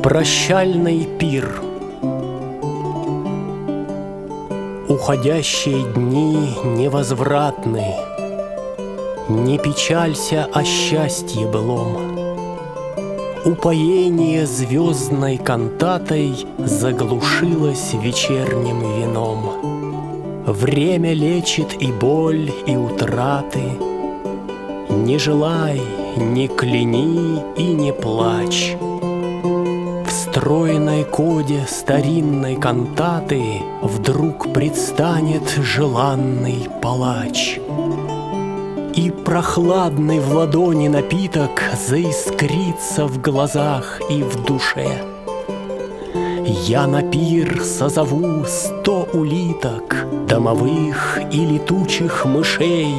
Прощальный пир. Уходящие дни невозвратны, не печалься о счастье былом. Упоение звездной кантатой заглушилось вечерним вином. Время лечит и боль, и утраты. Не желай, не кляни и не плачь. В стройной коде старинной кантаты вдруг предстанет желанный палач. И прохладный в ладони напиток заискрится в глазах и в душе. Я на пир созову 100 улиток, домовых и летучих мышей.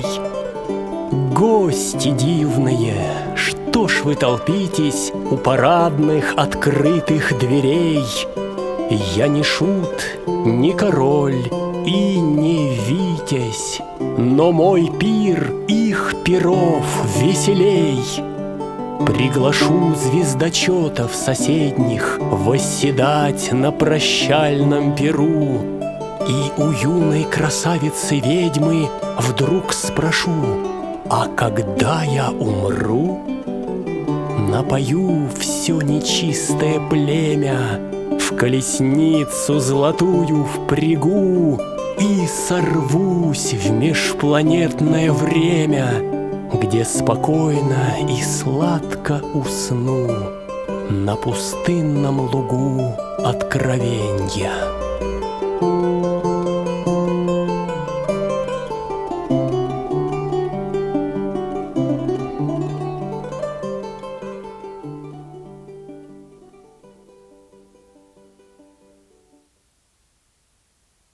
Гости дивные, что ж вы толпитесь у парадных открытых дверей? Я не шут, не король и не витязь, но мой пир их пиров веселей. Приглашу звездочетов соседних восседать на прощальном пиру, и у юной красавицы-ведьмы вдруг спрошу: а когда я умру? Напою все нечистое племя, в колесницу золотую впрягу и сорвусь в межпланетное время, где спокойно и сладко усну на пустынном лугу откровенья.